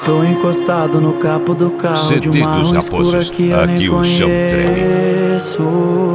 Tô encostado no capô do carro CD de uma dos rua escura Raposos, que eu aqui nem o chão conheço.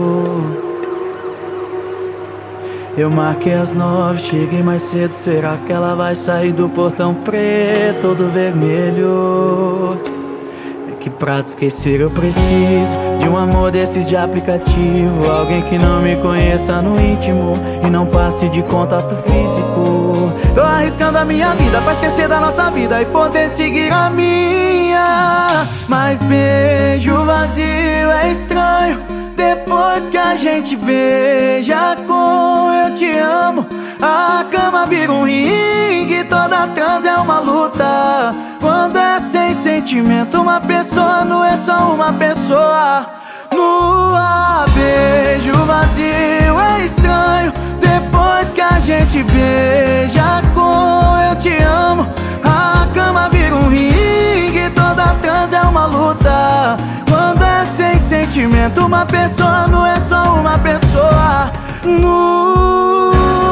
Eu marquei às 9, cheguei mais cedo. Será que ela vai sair do portão preto ou do vermelho? É que pra te esquecer eu preciso de um amor desses de aplicativo. Alguém que não me conheça no íntimo e não passe de contato físico. Tô arriscando a minha vida pra esquecer da nossa vida e poder seguir a minha. Mas beijo vazio é estranho depois que a gente beija com eu te amo. A cama vira um ringue, toda trans é uma luta. Quando é sem sentimento, uma pessoa não é só uma pessoa. Nua, beijo vazio é estranho depois que a gente beija com eu te amo. A cama vira um ringue, toda trans é uma luta. Quando é sem sentimento, uma pessoa não é só uma pessoa. Nua.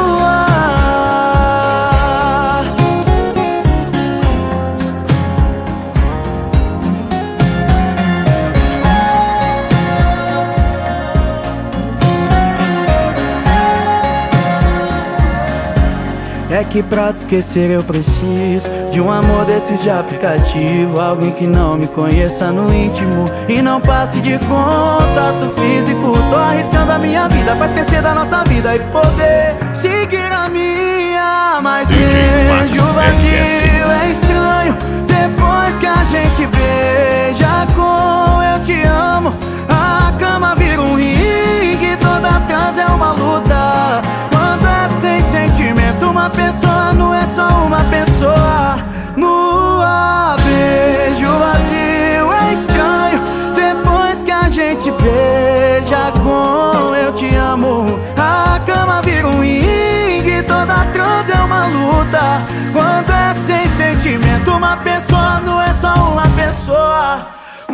É que pra te esquecer eu preciso de um amor desses de aplicativo. Alguém que não me conheça no íntimo e não passe de contato físico. Tô arriscando a minha vida pra esquecer da nossa vida e poder seguir a minha. Mas beijo vazio é estranho depois que a gente beija com eu te amo. A cama vira um ringue, toda trans é uma luta. Quando é sem sentimento, uma pessoa não é só uma pessoa. Nua, beijo vazio é estranho depois que a gente beija com eu te amo. A cama vira um ringue, toda trans é uma luta. Quando é sem sentimento, uma pessoa não é só uma pessoa.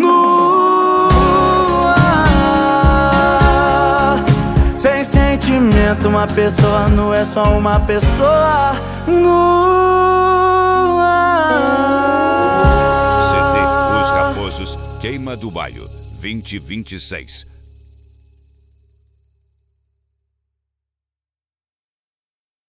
Nua, sem sentimento, uma pessoa não é só uma pessoa. Nua. CD Os Raposos, Queima do Baio 2026.